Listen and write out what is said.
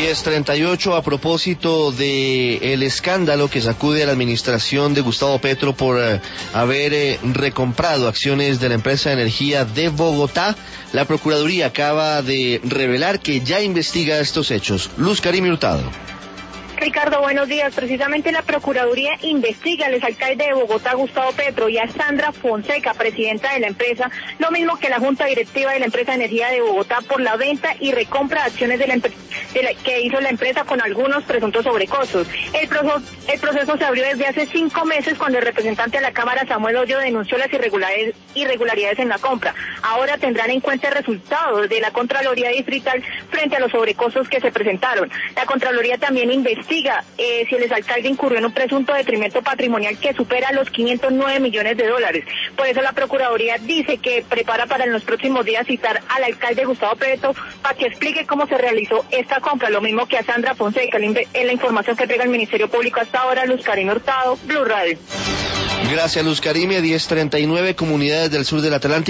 10:38, a propósito de el escándalo que sacude a la administración de Gustavo Petro por haber recomprado acciones de la empresa de energía de Bogotá, la Procuraduría acaba de revelar que ya investiga estos hechos. Luz Carimi Hurtado. Ricardo, buenos días. Precisamente la Procuraduría investiga al exalcalde de Bogotá, Gustavo Petro, y a Sandra Fonseca, presidenta de la empresa, lo mismo que la Junta Directiva de la empresa de energía de Bogotá, por la venta y recompra de acciones que hizo la empresa con algunos presuntos sobrecostos. El proceso se abrió desde hace 5 meses cuando el representante de la Cámara, Samuel Hoyo, denunció las irregularidades en la compra. Ahora tendrán en cuenta el resultado de la Contraloría Distrital frente a los sobrecostos que se presentaron. La Contraloría también investiga si el exalcalde incurrió en un presunto detrimento patrimonial que supera los $509 millones. Por eso la Procuraduría dice que prepara para en los próximos días citar al alcalde Gustavo Petro para que explique cómo se realizó esta compra, lo mismo que a Sandra Fonseca. En la información que entrega el Ministerio Público hasta ahora, Luz Carimi Hurtado, Blue Radio. Gracias, Luz Carimi. 10:39, comunidades del sur del Atlántico.